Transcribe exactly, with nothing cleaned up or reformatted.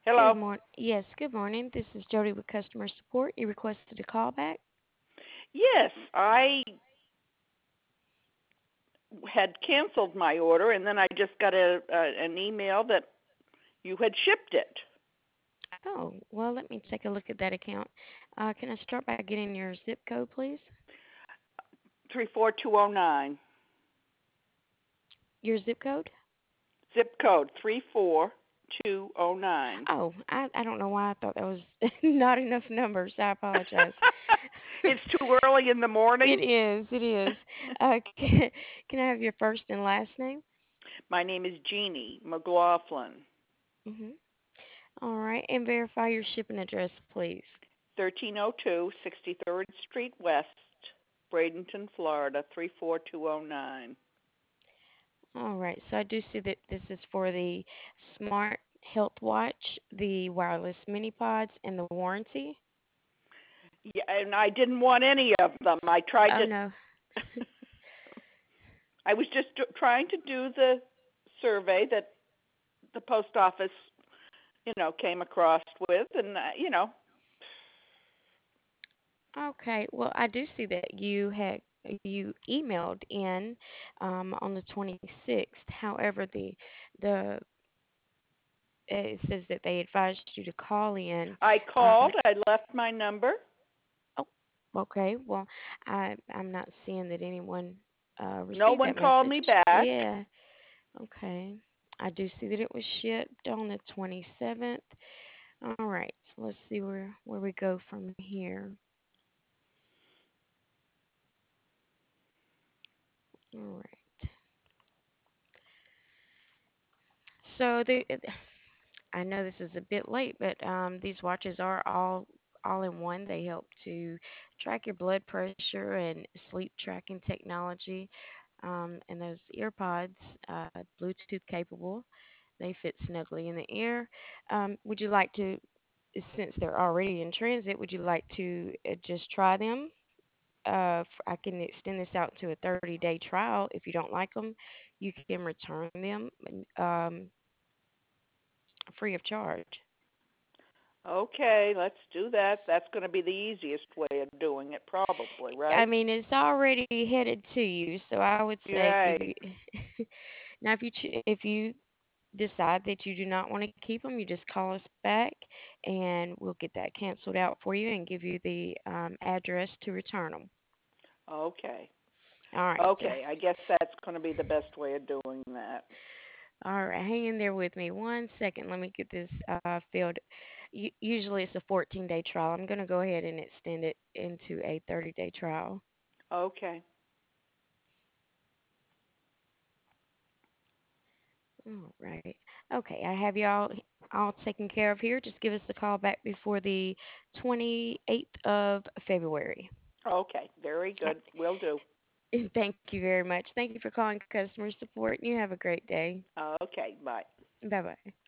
Good Hello. morning. Yes, good morning. This is Jody with customer support. You requested a call back. Yes, I had canceled my order, and then I just got a, a an email that you had shipped it. Oh, well, let me take a look at that account. Uh, can I start by getting your zip code, please? Three four two zero nine. Your zip code? Zip code three four two zero nine. Oh, I I don't know why I thought that was not enough numbers. I apologize. It's too early in the morning. It is. It is. Uh, can, can I have your first and last name? My name is Jeannie McLaughlin. Mm-hmm. All right, and verify your shipping address, please. Thirteen oh two Sixty Third Street West, Bradenton, Florida three four two zero nine. All right, so I do see that this is for the Smart Health Watch, the wireless mini pods, and the warranty. Yeah, and I didn't want any of them. I tried Oh to. no. I was just do- trying to do the survey that the post office, you know, came across with, and uh, you know, Okay, well, I do see that you had you emailed in um, on the twenty-sixth. However, the the it says that they advised you to call in. I Um, called. I left my number. oh, okay. Well, I I'm not seeing that anyone uh, No received one that called message. me back. Yeah. Okay. I do see that it was shipped on the twenty-seventh. All right. So let's see where where we go from here. All right. So the I know this is a bit late, but um, these watches are all all in one. They help to track your blood pressure and sleep tracking technology. Um, and those earpods, uh, Bluetooth capable. They fit snugly in the ear. Um, would you like to, since they're already in transit, would you like to uh, just try them? Uh, f- I can extend this out to a thirty day trial. If you don't like them, you can return them um, free of charge. Okay, let's do that. That's going to be the easiest way of doing it, probably, I right? mean, it's already headed to you, so I would say give Right. you. Now, if you ch- if you decide that you do not want to keep them, you just call us back, and we'll get that canceled out for you and give you the um, address to return them. Okay. All right, sir. Okay, I guess that's going to be the best way of doing that. All right, hang in there with me one second. Let me get this uh, filled. U- usually it's a fourteen day trial. I'm going to go ahead and extend it into a thirty day trial. Okay. All right. Okay, I have y'all all taken care of here. Just give us a call back before the twenty-eighth of February. Okay, very good. Will do. Thank you very much. Thank you for calling customer support. You have a great day. Okay, bye. Bye bye.